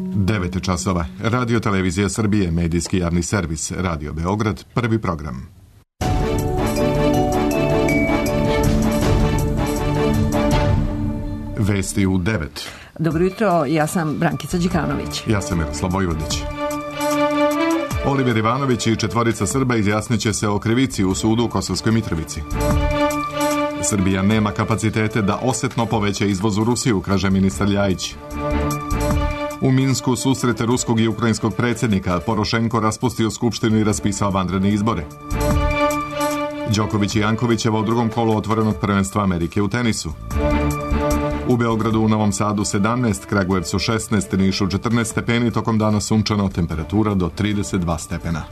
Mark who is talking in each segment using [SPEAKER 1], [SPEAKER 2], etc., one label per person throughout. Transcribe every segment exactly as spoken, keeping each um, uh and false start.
[SPEAKER 1] devet časova. Radio Televizija Srbije, medijski javni servis, Radio Beograd, prvi program. Vesti u devet.
[SPEAKER 2] Dobro jutro, ja sam Brankica Đikanović.
[SPEAKER 1] Ja sam Miroslav Vojvodić. Oliver Ivanović i četvorica Srba izjasnit će se o krivici u sudu u Kosovskoj Mitrovici. Srbija nema kapacitete da osetno poveća izvoz u Rusiju, kaže ministar Ljajić. U Minsku susrete ruskog i ukrajinskog predsjednika, Porošenko raspustio skupštinu i raspisao vanredne izbore. Đoković i Jankovićeva u drugom kolu otvorenog prvenstva Amerike u tenisu. U Beogradu, u Novom Sadu sedamnaest, Kragujevcu šesnaest, Nišu četrnaest stepeni, tokom dana sunčano, temperatura do trideset dva stepena.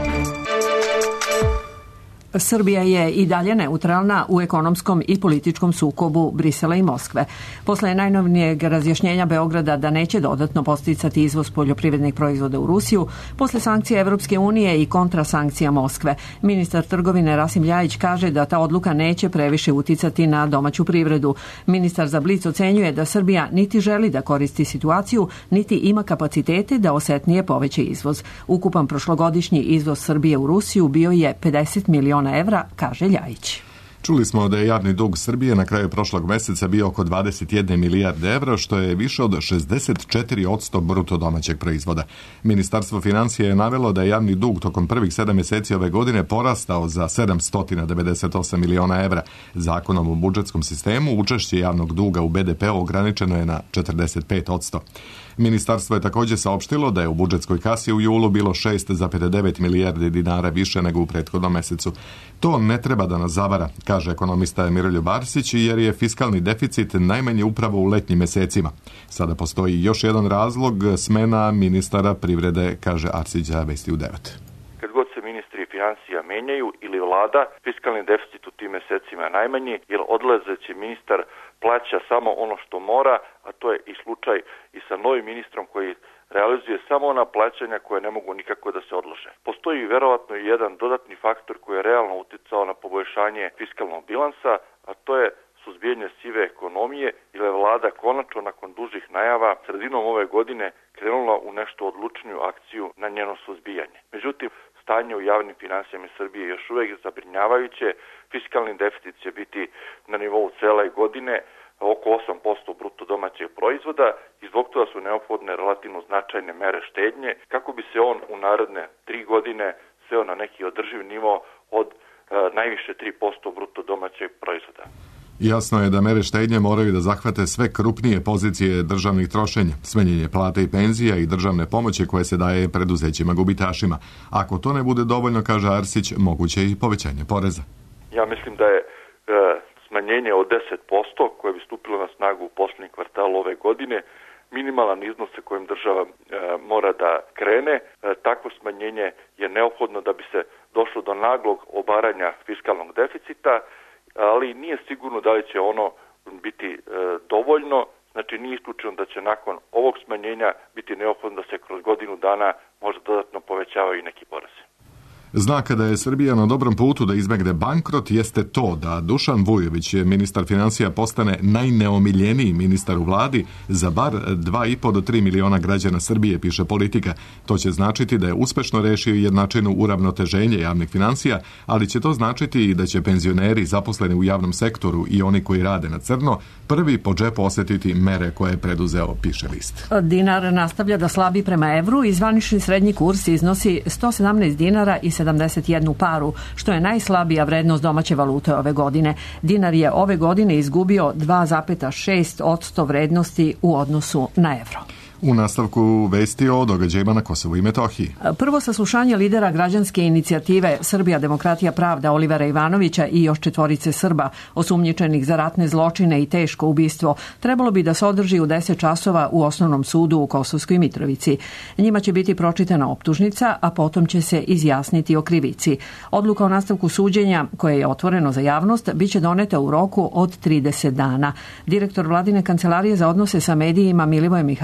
[SPEAKER 2] Srbija je i dalje neutralna u ekonomskom i političkom sukobu Brisela i Moskve. Posle najnovnijeg razjašnjenja Beograda da neće dodatno podsticati izvoz poljoprivrednih proizvoda u Rusiju, posle sankcija Evropske unije i kontrasankcija Moskve, ministar trgovine Rasim Ljajić kaže da ta odluka neće previše uticati na domaću privredu. Ministar za Blic ocenjuje da Srbija niti želi da koristi situaciju, niti ima kapacitete da osetnije poveća izvoz. Ukupan prošlogodišnji izvoz Srbije u Rusiju bio je pedeset miliona evra, kaže Ljajić.
[SPEAKER 1] Čuli smo da je javni dug Srbije na kraju prošlog meseca bio oko dvadeset jedne milijarde evra, što je više od šezdeset četiri posto bruto domaćeg proizvoda. Ministarstvo financija je navelo da je javni dug tokom prvih sedam mjeseci ove godine porastao za sedamsto devedeset osam miliona evra. Zakonom o budžetskom sistemu učešće javnog duga u be de pe ograničeno je na četrdeset pet posto. Ministarstvo je također saopštilo da je u budžetskoj kasi u julu bilo šest zarez devet milijardi dinara više nego u prethodnom mesecu. To ne treba da nas zavara, kaže ekonomista Miroljub Arsić, jer je fiskalni deficit najmanji upravo u letnjim mesecima. Sada postoji još jedan razlog, smena ministara privrede, kaže Arsić za Vesti u devet.
[SPEAKER 3] Kad god se ministri financija menjaju ili vlada, fiskalni deficit u tim mesecima je najmanji, jer odlazeći ministar plaća samo ono što mora, a to je i slučaj i sa novim ministrom koji realizuje samo ona plaćanja koje ne mogu nikako da se odlože. Postoji verovatno i jedan dodatni faktor koji je realno uticao na poboljšanje fiskalnog bilansa, a to je suzbijanje sive ekonomije, jer je vlada konačno nakon dužih najava sredinom ove godine krenula u nešto odlučniju akciju na njeno suzbijanje. Međutim, stanje u javnim finansijama Srbije je još uvijek zabrinjavajuće. Fiskalni deficit će biti na nivou cele godine oko osam posto bruto domaćeg proizvoda i zbog toga su neophodne relativno značajne mere štednje kako bi se on u naredne tri godine sveo na neki održiv nivo od e, najviše tri posto bruto domaćeg proizvoda.
[SPEAKER 1] Jasno je da mere štednje moraju da zahvate sve krupnije pozicije državnih trošenja, smanjenje plata i penzija i državne pomoći koje se daje preduzećima gubitašima. Ako to ne bude dovoljno, kaže Arsić, moguće je i povećanje poreza.
[SPEAKER 3] Ja mislim da je e, smanjenje od deset posto koje bi stupilo na snagu u posljednji kvartal ove godine minimalan iznos sa kojim država e, mora da krene. E, takvo smanjenje je neophodno da bi se došlo do naglog obaranja fiskalnog deficita, ali nije sigurno da li će ono biti e, dovoljno. Znači nije isključeno da će nakon ovog smanjenja biti neophodno da se kroz godinu dana možda dodatno povećavaju i neki porezi.
[SPEAKER 1] Znak da je Srbija na dobrom putu da izbegne bankrot jeste to da Dušan Vujović, ministar financija, postane najneomiljeniji ministar u vladi za bar dva i po do tri miliona građana Srbije, piše Politika. To će značiti da je uspešno rešio jednačinu uravnoteženje javnih financija, ali će to značiti i da će penzioneri zaposleni u javnom sektoru i oni koji rade na crno prvi po džepu osjetiti mere koje je preduzeo, piše List.
[SPEAKER 2] Dinar nastavlja da slabi prema evru i zvanični srednji kurs iznosi sto sedamnaest dinara i sedamdeset jednu paru, što je najslabija vrednost domaće valute ove godine. Dinar je ove godine izgubio dva zarez šest posto vrednosti u odnosu na evro.
[SPEAKER 1] U nastavku vesti o događajima na Kosovu i Metohiji.
[SPEAKER 2] Prvo saslušanje lidera građanske inicijative Srbija, demokratija, pravda Olivera Ivanovića i još četvorice Srba osumnjičenih za ratne zločine i teško ubistvo trebalo bi da se održi u deset časova u Osnovnom sudu u Kosovskoj Mitrovici. Njima će biti pročitana optužnica, a potom će se izjasniti o krivici. Odluka o nastavku suđenja, koje je otvoreno za javnost, biće doneta u roku od trideset dana. Direktor vladine kancelarije za odnose sa medijima Milivoje Mihajlović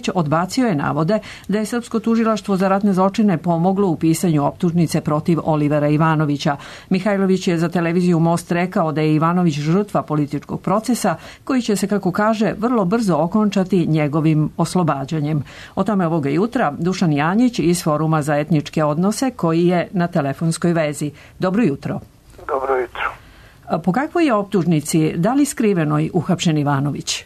[SPEAKER 2] Mihajlović odbacio je navode da je Srpsko tužilaštvo za ratne zločine pomoglo u pisanju optužnice protiv Olivera Ivanovića. Mihajlović je za televiziju Most rekao da je Ivanović žrtva političkog procesa koji će se, kako kaže, vrlo brzo okončati njegovim oslobađanjem. O tome ovoga jutra Dušan Janjić iz Foruma za etničke odnose koji je na telefonskoj vezi. Dobro jutro.
[SPEAKER 4] Dobro jutro.
[SPEAKER 2] Po kakvoj je optužnici, da li skrivenoj, uhapšen Ivanović?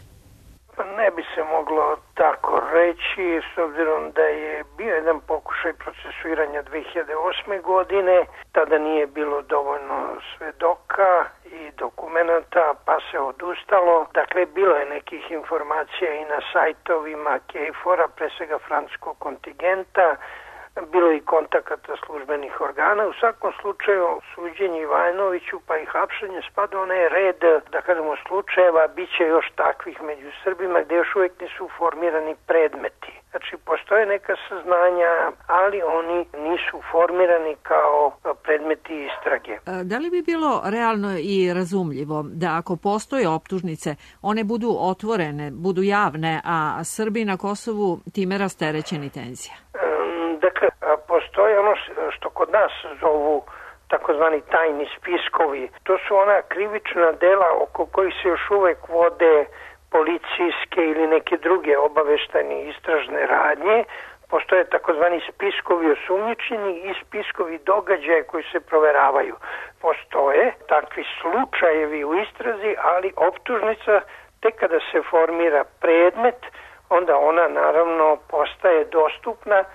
[SPEAKER 4] Ne bi se moglo tako reći, s obzirom da je bio jedan pokušaj procesuiranja dve hiljade osme. godine, tada nije bilo dovoljno svedoka i dokumenata, pa se odustalo. Dakle, bilo je nekih informacija i na sajtovima KFOR-a, pre svega francuskog kontingenta, bilo i kontakata službenih organa. U svakom slučaju suđenje Ivanoviću pa i hapšenje spada onaj red, da kažemo, slučajeva, bit će još takvih među Srbima gdje još uvijek nisu formirani predmeti. Znači, postoje neka saznanja, ali oni nisu formirani kao predmeti istrage.
[SPEAKER 2] Da li bi bilo realno i razumljivo da ako postoje optužnice, one budu otvorene, budu javne, a Srbi na Kosovu time rasterećeni tenzija?
[SPEAKER 4] Dakle, postoji ono što kod nas zovu takozvani tajni spiskovi. To su ona krivična dela oko kojih se još uvek vode policijske ili neke druge obaveštajne istražne radnje. Postoje takozvani spiskovi osumnjičeni i spiskovi događaja koji se proveravaju. Postoje takvi slučajevi u istrazi, ali optužnica tek kada se formira predmet, onda ona naravno postaje dostupna.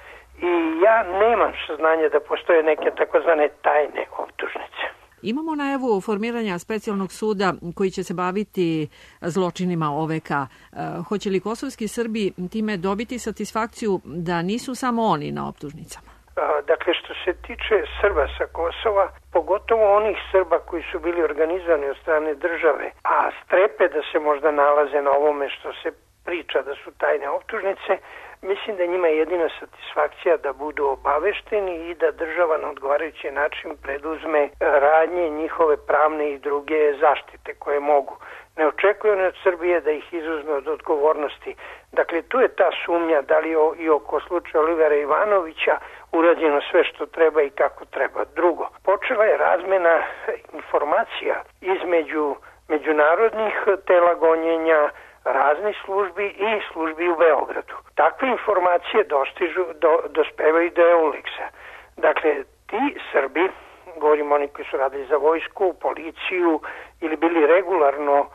[SPEAKER 4] I ja nemam saznanja da postoje neke takozvane tajne optužnice.
[SPEAKER 2] Imamo najavu formiranja specijalnog suda koji će se baviti zločinima O V K. Hoće li kosovski Srbi time dobiti satisfakciju da nisu samo oni na optužnicama?
[SPEAKER 4] Dakle, što se tiče Srba sa Kosova, pogotovo onih Srba koji su bili organizovani od strane države, a strepe da se možda nalaze na ovome što se priča da su tajne optužnice, mislim da njima je jedina satisfakcija da budu obavešteni i da država na odgovarajući način preduzme radnje njihove pravne i druge zaštite koje mogu. Ne očekuju od Srbije da ih izuzme od odgovornosti. Dakle, tu je ta sumnja da li i oko slučaja Olivera Ivanovića urađeno sve što treba i kako treba. Drugo, počela je razmena informacija između međunarodnih tela gonjenja, raznih službi i službi u Beogradu. Takve informacije dostižu, do, dospevaju do Euleksa. Dakle, ti Srbi, govorimo oni koji su radili za vojsku, policiju ili bili regularno uh,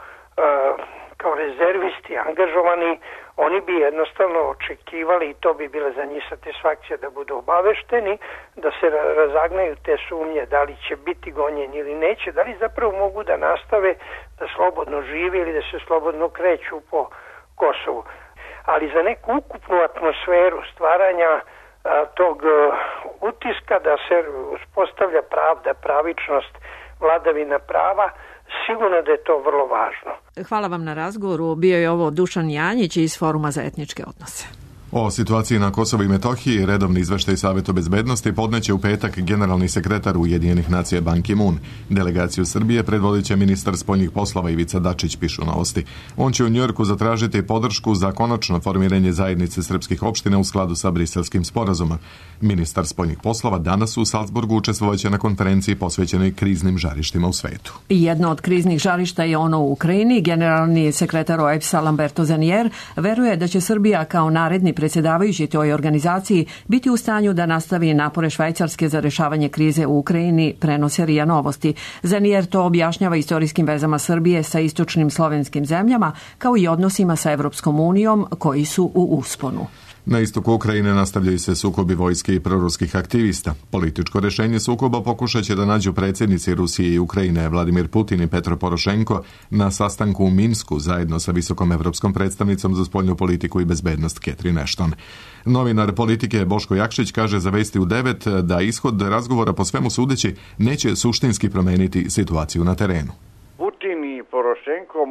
[SPEAKER 4] kao rezervisti angažovani, oni bi jednostavno očekivali, i to bi bila za njih satisfakcija, da budu obavešteni, da se razagnaju te sumnje da li će biti gonjeni ili neće, da li zapravo mogu da nastave da slobodno žive ili da se slobodno kreću po Kosovu. Ali za neku ukupnu atmosferu stvaranja a, tog a, utiska da se uspostavlja pravda, pravičnost, vladavina prava, sigurno da je to vrlo važno.
[SPEAKER 2] Hvala vam na razgovoru. Bio je ovo Dušan Janjić iz Foruma za etničke odnose.
[SPEAKER 1] O situaciji na Kosovu i Metohiji redovni izveštaj Saveta bezbednosti podneće u petak generalni sekretar Ujedinjenih nacija Ban Ki-moon. Delegaciju Srbije predvodit će ministar spoljnih poslova Ivica Dačić, pišu Novosti. On će u Njujorku zatražiti podršku za konačno formiranje zajednice srpskih opština u skladu sa Briselskim sporazumom. Ministar spoljnih poslova danas u Salzburgu učestvovaće na konferenciji posvećenoj kriznim žarištima u svetu.
[SPEAKER 2] Jedno od kriznih žarišta je ono u Ukrajini. Generalni sekretar O E B S-a Lamberto Zanier veruje da će Srbija kao naredni predsjedavajući toj organizaciji biti u stanju da nastavi napore Švajcarske za rešavanje krize u Ukrajini, prenose R I A Novosti. Zanier to objašnjava istorijskim vezama Srbije sa istočnim slovenskim zemljama, kao i odnosima sa Evropskom unijom koji su u usponu.
[SPEAKER 1] Na istoku Ukrajine nastavljaju se sukobi vojske i proruskih aktivista. Političko rešenje sukoba pokušat će da nađu predsjednici Rusije i Ukrajine Vladimir Putin i Petro Porošenko na sastanku u Minsku zajedno sa visokom evropskom predstavnicom za spoljnu politiku i bezbednost Catherine Ashton. Novinar Politike Boško Jakšić kaže za Vesti u devet da ishod razgovora po svemu sudeći neće suštinski promeniti situaciju na terenu.
[SPEAKER 5] Putin i Porošenko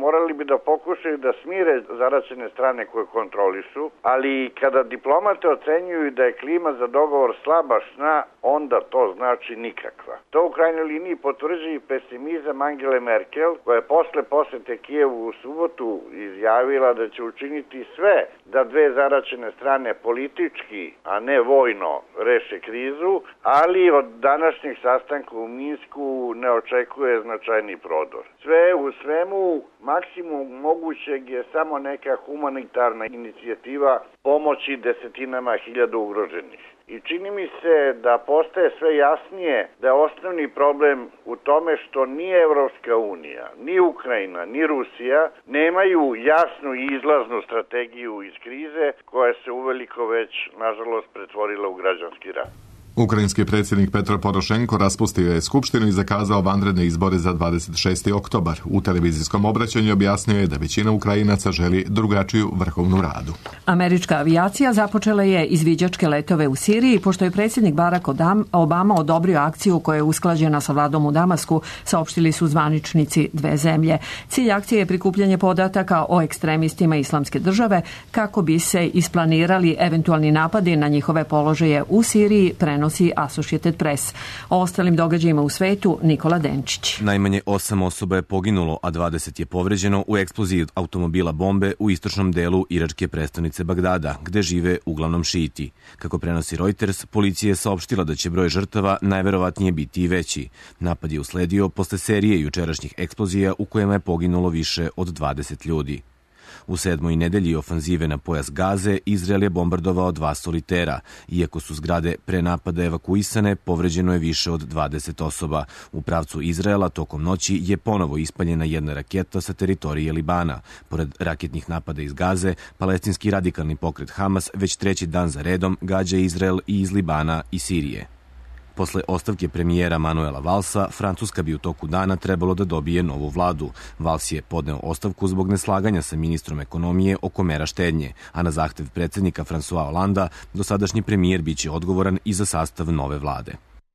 [SPEAKER 5] morali bi da pokušaju da smire zaraćene strane koje kontrolišu, ali kada diplomate ocenjuju da je klima za dogovor slabašna, onda to znači nikakva. To u krajnjoj liniji potvrđuje pesimizam Angele Merkel, koja je posle posete Kijevu u subotu izjavila da će učiniti sve da dve zaraćene strane politički, a ne vojno, reše krizu, ali od današnjeg sastanka u Minsku ne očekuje značajni prodor. Sve u svemu, maksimum mogućeg je samo neka humanitarna inicijativa pomoći desetinama hiljada ugroženih. I čini mi se da postaje sve jasnije da je osnovni problem u tome što ni Evropska unija, ni Ukrajina, ni Rusija nemaju jasnu i izlaznu strategiju iz krize koja se uveliko već, nažalost, pretvorila u građanski rat.
[SPEAKER 1] Ukrajinski predsjednik Petro Porošenko raspustio je skupštinu i zakazao vanredne izbore za dvadeset šesti oktobar. U televizijskom obraćanju objasnio je da većina Ukrajinaca želi drugačiju vrhovnu radu.
[SPEAKER 2] Američka avijacija započela je izviđačke letove u Siriji, pošto je predsjednik Barack Obama odobrio akciju koja je usklađena sa vladom u Damasku, saopštili su zvaničnici dve zemlje. Cilj akcije je prikupljanje podataka o ekstremistima Islamske države kako bi se isplanirali eventualni napadi na njihove položaje u Siriji, prenosi Associated Press. O ostalim događajima u svetu Nikola Denčić.
[SPEAKER 6] Najmanje osam osoba je poginulo, a dvadeset je povređeno u eksploziji automobila bombe u istočnom delu iračke prestonice Bagdada, gde žive uglavnom šijiti. Kako prenosi Reuters, policija je saopštila da će broj žrtava najverovatnije biti i veći. Napad je usledio posle serije jučerašnjih eksplozija u kojima je poginulo više od dvadeset ljudi. U sedmoj nedelji ofanzive na pojas Gaze, Izrael je bombardovao dva solitera. Iako su zgrade pre napada evakuisane, povređeno je više od dvadeset osoba. U pravcu Izraela tokom noći je ponovo ispaljena jedna raketa sa teritorije Libana. Pored raketnih napada iz Gaze, palestinski radikalni pokret Hamas već treći dan za redom gađa Izrael i iz Libana i Sirije. Posle ostavke premijera Manuela Valsa, Francuska bi u toku dana trebalo da dobije novu vladu. Vals je podneo ostavku zbog neslaganja sa ministrom ekonomije oko mera štednje, a na zahtev predsjednika François Hollanda, dosadašnji premijer biće odgovoran i za sastav nove vlade.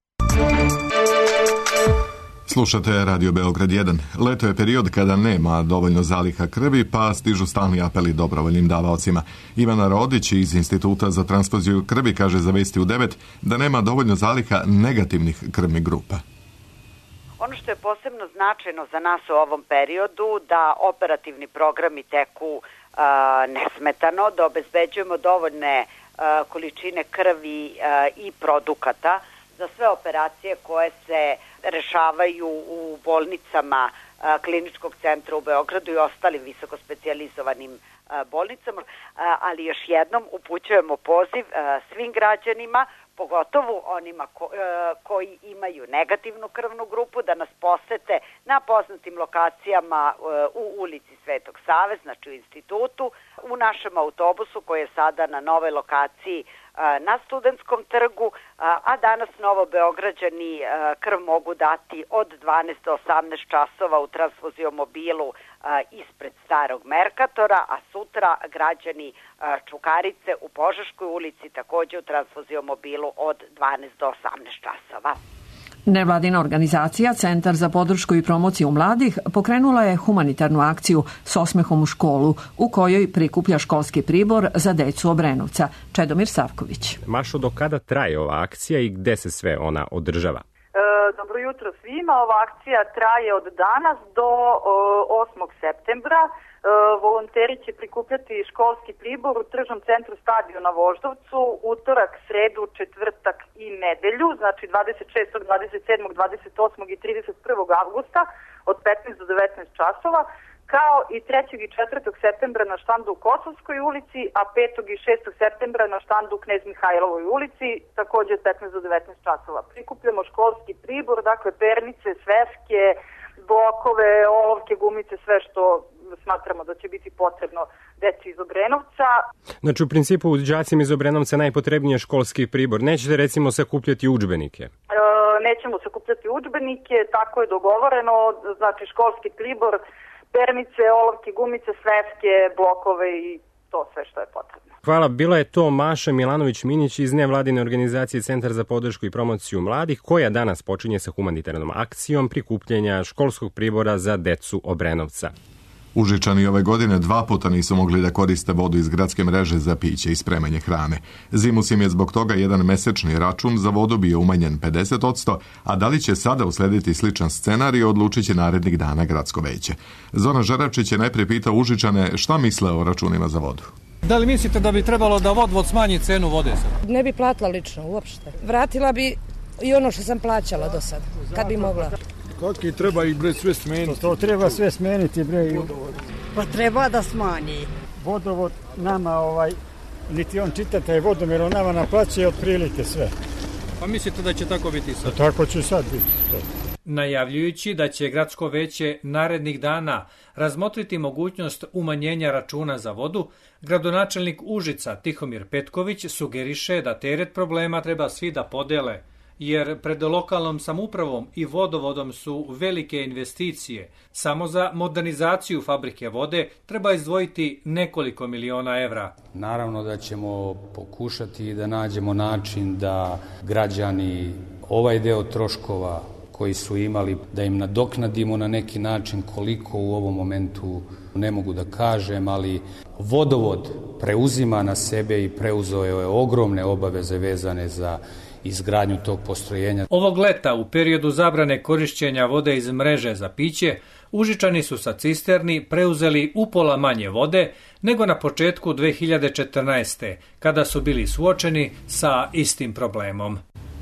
[SPEAKER 1] Slušate Radio Beograd jedan. Leto je period kada nema dovoljno zaliha krvi, pa stižu stalni apeli dobrovoljnim davaocima. Ivana Rodić iz Instituta za transfuziju krvi kaže za Vesti u devet da nema dovoljno zaliha negativnih krvnih grupa.
[SPEAKER 7] Ono što je posebno značajno za nas u ovom periodu da operativni programi teku uh, nesmetano, da obezbeđujemo dovoljne uh, količine krvi uh, i produkata za sve operacije koje se rešavaju u bolnicama a, Kliničkog centra u Beogradu i ostalim visokospecijalizovanim a, bolnicama, a, ali još jednom upućujemo poziv a, svim građanima, pogotovo onima ko, a, koji imaju negativnu krvnu grupu, da nas posete na poznatim lokacijama a, u ulici Svetog Save, znači u institutu, u našem autobusu koji je sada na novoj lokaciji na Studentskom trgu, a danas Novobeograđani krv mogu dati od dvanaest do osamnaest časova u transfuziomobilu ispred Starog Merkatora, a sutra građani Čukarice u Požeškoj ulici takođe u transfuziomobilu od dvanaest do osamnaest časova.
[SPEAKER 2] Nevladina organizacija Centar za podršku i promociju mladih pokrenula je humanitarnu akciju S osmehom u školu, u kojoj prikuplja školski pribor za decu Obrenovca. Čedomir Savković.
[SPEAKER 8] Mašo, do kada traje ova akcija i gde se sve ona održava?
[SPEAKER 9] E, dobro jutro svima. Ova akcija traje od danas do osmog septembra. E, volonteri će prikupljati školski pribor u tržnom centru Stadiona Voždovcu utorak, sredu, četvrtak i nedelju, znači dvadeset šestog, dvadeset sedmog, dvadeset osmog i trideset prvog avgusta od petnaest do devetnaest časova, kao i trećeg i četvrtog septembra na štandu u Kosovskoj ulici, a petog i šestog septembra na štandu u Knez Mihajlovoj ulici, takođe od petnaest do devetnaest časova. Prikupljamo školski pribor, dakle pernice, sveske, blokove, olovke, gumice, sve što smatramo da će biti potrebno deci iz Obrenovca.
[SPEAKER 8] Znači, u principu, đacima iz Obrenovca najpotrebnije školski pribor. Nećete, recimo, sakupljati udžbenike?
[SPEAKER 9] E, nećemo sakupljati udžbenike, tako je dogovoreno. Znači, školski pribor, pernice, olovke, gumice, sveske, blokove i to sve što je potrebno.
[SPEAKER 8] Hvala. Bila je to Maša Milanović-Minić iz nevladine organizacije Centar za podršku i promociju mladih, koja danas počinje sa humanitarnom akcijom prikupljanja školskog pribora za decu Obrenovca.
[SPEAKER 1] Užičani ove godine dva puta nisu mogli da koriste vodu iz gradske mreže za piće i spremanje hrane. Zimus im je zbog toga jedan mesečni račun za vodu bio umanjen pedeset posto, a da li će sada uslediti sličan scenarij odlučit će narednih dana gradsko veće. Zoran Žeravčić je najprije pitao Užičane šta misle o računima za vodu.
[SPEAKER 10] Da li mislite da bi trebalo da vodovod smanji cenu vode sad?
[SPEAKER 11] Ne bi platila lično uopšte. Vratila bi i ono što sam plaćala do sad, kad bi mogla.
[SPEAKER 12] Kako treba ih bre sve smeniti?
[SPEAKER 13] To treba sve smeniti bre.
[SPEAKER 14] Pa treba da smanji.
[SPEAKER 13] Vodovod nama ovaj, niti on čita taj vodomjer, on nama naplaćuje otprilike sve.
[SPEAKER 10] Pa mislite da će tako biti sad?
[SPEAKER 13] Pa tako će sad biti.
[SPEAKER 10] Najavljujući da će gradsko veće narednih dana razmotriti mogućnost umanjenja računa za vodu, gradonačelnik Užica Tihomir Petković sugeriše da teret problema treba svi da podele, jer pred lokalnom samoupravom i vodovodom su velike investicije. Samo za modernizaciju fabrike vode treba izdvojiti nekoliko miliona evra.
[SPEAKER 15] Naravno da ćemo pokušati da nađemo način da građani ovaj deo troškova koji su imali, da im nadoknadimo na neki način, koliko u ovom momentu ne mogu da kažem, ali vodovod preuzima na sebe i preuzeo je ogromne obaveze vezane za izgradnju tog postrojenja.
[SPEAKER 10] Ovog leta, u periodu zabrane korišćenja vode iz mreže za piće, Užičani su sa cisterni preuzeli upola manje vode nego na početku dve hiljade četrnaeste. kada su bili suočeni sa istim problemom.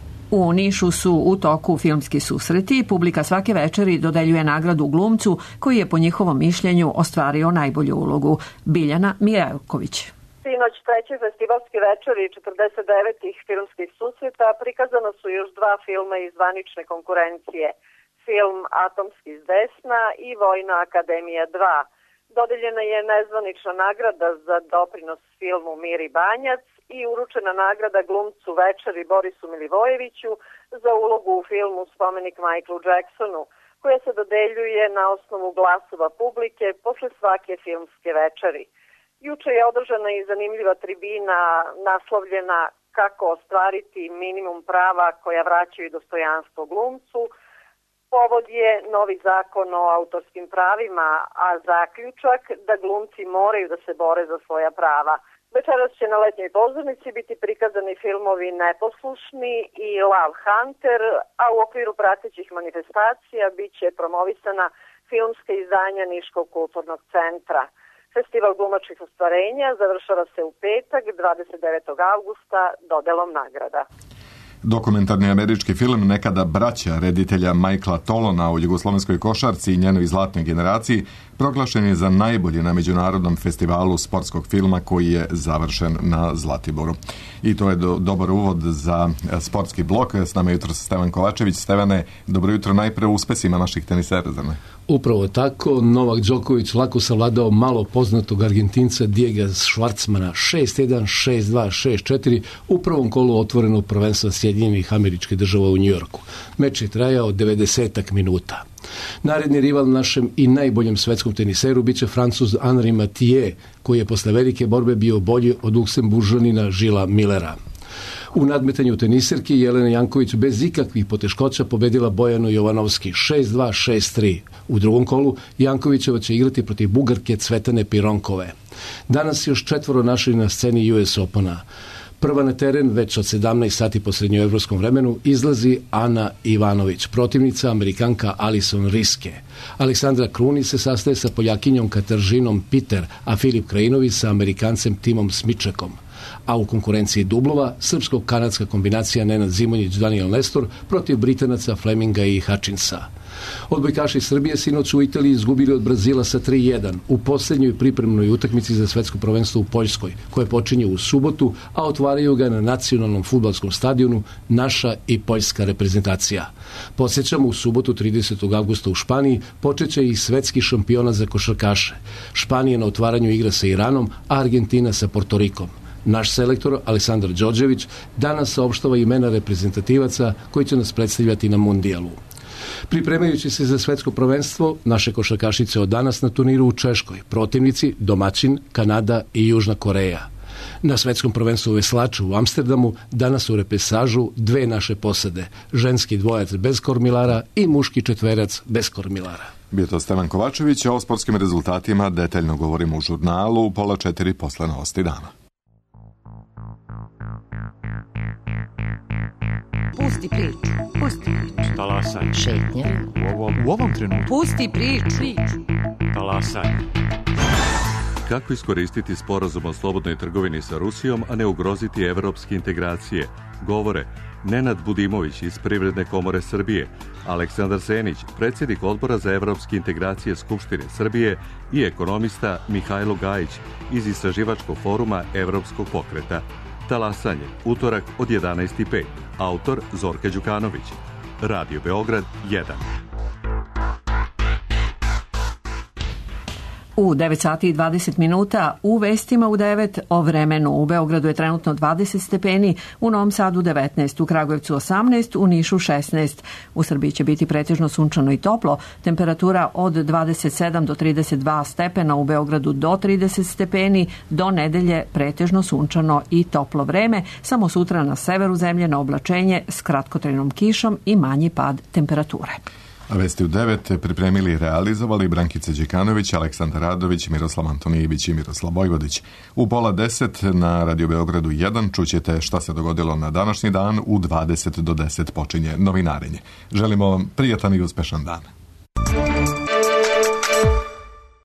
[SPEAKER 2] U Nišu su u toku filmski susreti. Publika svake večeri dodeljuje nagradu glumcu koji je po njihovom mišljenju ostvario najbolju ulogu. Biljana Mijavković.
[SPEAKER 16] Sinoć treći festivalski večeri četrdeset devetih filmskih susreta prikazano su još dva filma iz zvanične konkurencije. Film Atomski s desna i Vojna akademija dva. Dodeljena je nezvanična nagrada za doprinos filmu Miri Banjac i uručena nagrada glumcu večeri Borisu Milivojeviću za ulogu u filmu Spomenik Michaelu Jacksonu, koja se dodeljuje na osnovu glasova publike posle svake filmske večeri. Juče je održana i zanimljiva tribina naslovljena Kako ostvariti minimum prava koja vraćaju dostojanstvo glumcu. Povod je novi zakon o autorskim pravima, a zaključak da glumci moraju da se bore za svoja prava. Večeras će na letnjoj pozornici biti prikazani filmovi Neposlušni i Love Hunter, a u okviru pratećih manifestacija bit će promovisana filmska izdanja Niškog kulturnog centra. Festival glumačkih ostvarenja završava se u petak, dvadeset devetog avgusta, dodelom nagrada.
[SPEAKER 1] Dokumentarni američki film Nekada braća reditelja Michaela Tolona o jugoslovenskoj košarci i njenoj zlatnoj generaciji proglašen je za najbolji na Međunarodnom festivalu sportskog filma koji je završen na Zlatiboru. I to je do, dobar uvod za sportski blok. S nama je jutro Stevan Kovačević. Stevane, dobro jutro, najpre uspesima naših tenisera.
[SPEAKER 17] Upravo tako, Novak Đoković lako savladao malo poznatog Argentinca Diega Schwartzmana šest jedan, šest dva, šest četiri u prvom kolu otvorenog prvenstva Sjedinjenih Američkih Država u Njujorku. Meč je trajao devedeset minuta. Naredni rival našem i najboljem svetskom teniseru biće Francuz Henri Mathieu, koji je posle velike borbe bio bolji od Luksemburžanina Žila Millera. U nadmetanju teniserki Jelena Janković bez ikakvih poteškoća pobedila Bojanu Jovanovski šest dva, šest tri. U drugom kolu Jankovićeva će igrati protiv Bugarke Cvetane Pironkove. Danas još četvoro našli na sceni U S Opena. Prva na teren već od sedamnaest sati po srednjoevropskom vremenu izlazi Ana Ivanović, protivnica Amerikanka Alison Riske. Aleksandra Kruni se sastaje sa Poljakinjom Kataržinom Piter, a Filip Krajinović sa Amerikancem Timom Smičakom. A u konkurenciji dublova srpsko-kanadska kombinacija Nenad Zimonjić-Daniel Nestor protiv Britanaca Fleminga i Hutchinsa. Odbojkaši Srbije sinoć u Italiji izgubili od Brazila sa tri jedan u posljednjoj pripremnoj utakmici za svetsko prvenstvo u Poljskoj, koje počinje u subotu, a otvaraju ga na nacionalnom fudbalskom stadionu naša i poljska reprezentacija. Podsjećamo, u subotu tridesetog avgusta u Španiji počeće i svetski šampionat za košarkaše. Španija na otvaranju igra sa Iranom, a Argentina sa Portorikom. Naš selektor Aleksandar Đorđević danas saopštava imena reprezentativaca koji će nas predstavljati na mundijalu. Pripremajući se za svetsko prvenstvo, naše košarkašice od danas na turniru u Češkoj, protivnici domaćin, Kanada i Južna Koreja. Na svetskom prvenstvu u veslaču u Amsterdamu danas u repesažu dve naše posade, ženski dvojac bez kormilara i muški četverac bez kormilara.
[SPEAKER 1] Bio to Stevan Kovačević, a o sportskim rezultatima detaljno govorimo u žurnalu u pola četiri posle novosti dana.
[SPEAKER 18] Pusti priču, pusti priču.
[SPEAKER 19] Talasanje.
[SPEAKER 18] Šetnja.
[SPEAKER 19] U ovom, u ovom trenutku.
[SPEAKER 18] Pusti priču.
[SPEAKER 19] Talasanje.
[SPEAKER 20] Kako iskoristiti sporazum o slobodnoj trgovini sa Rusijom, a ne ugroziti evropske integracije? Govore Nenad Budimović iz Privredne komore Srbije, Aleksandar Senić, predsjednik odbora za evropske integracije Skupštine Srbije i ekonomista Mihajlo Gajić iz istraživačkog foruma Evropskog pokreta. Talasanje, utorak od jedanaest i pet. Autor Zorka Đukanović. Radio Beograd jedan.
[SPEAKER 2] U devet sati i dvadeset minuta u vestima u devet o vremenu. U Beogradu je trenutno dvadeset stepeni, u Novom Sadu devetnaest, u Kragujevcu osamnaest, u Nišu šesnaest. U Srbiji će biti pretežno sunčano i toplo, temperatura od dvadeset sedam do trideset dva stepena, u Beogradu do trideset stepeni, do nedelje pretežno sunčano i toplo vreme, samo sutra na severu zemlje na oblačenje s kratkotrajnom kišom i manji pad temperature.
[SPEAKER 1] A vesti u devet pripremili i realizovali Brankica Đekanović, Aleksandar Radović, Miroslav Antonijević i Miroslav Vojvodić. U pola deset na Radio Beogradu jedan čućete šta se dogodilo na današnji dan, u dvadeset do deset počinje novinarenje. Želimo vam prijatan i uspešan dan.